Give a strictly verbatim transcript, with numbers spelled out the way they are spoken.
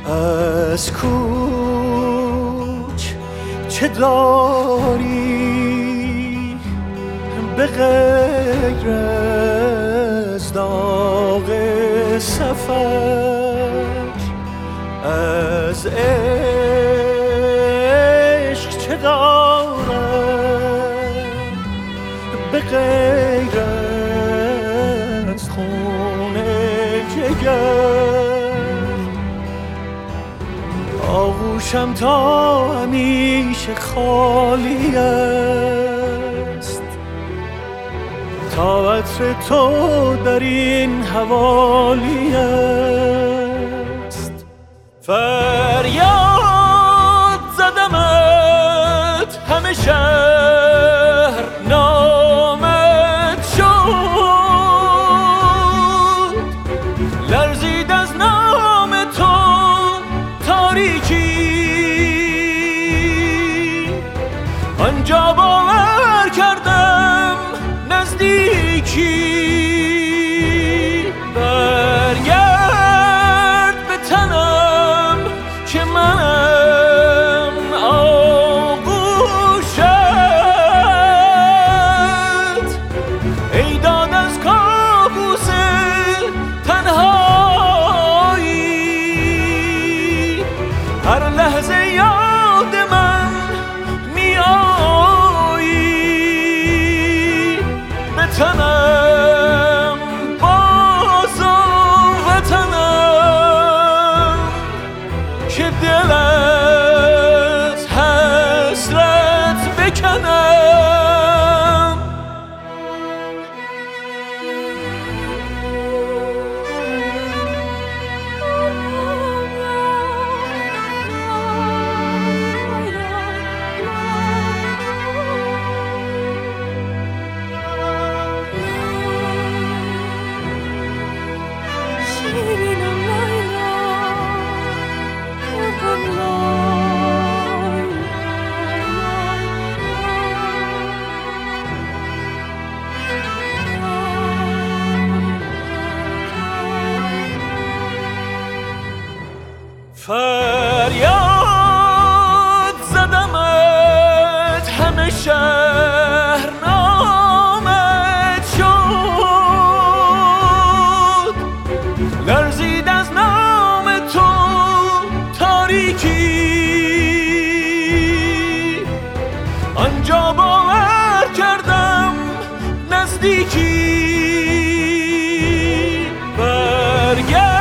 از کوچ چه داری به غیر از داغ سفر؟ از عشق چه دارم به غیر از خون جگر؟ آغوشم تا همیشه خالی است، تا عطر تو در این حوالی است. فریاد زدمت همه شهر نامت شد، لرزید از نام تو تاریکی، آنجا باور کردم نزدیکی. برگرد به تنم که منم آغوشت، ای داد از کابوس تنهایی، هر لحظه یاد من می آیی. به تنم باز و وطنم که دل از حسرت بکنم. فریاد زدمت همه شهر نامت شد، لرزید از نام تو تاریکی، آنجا باور کردم نزدیکی. برگرد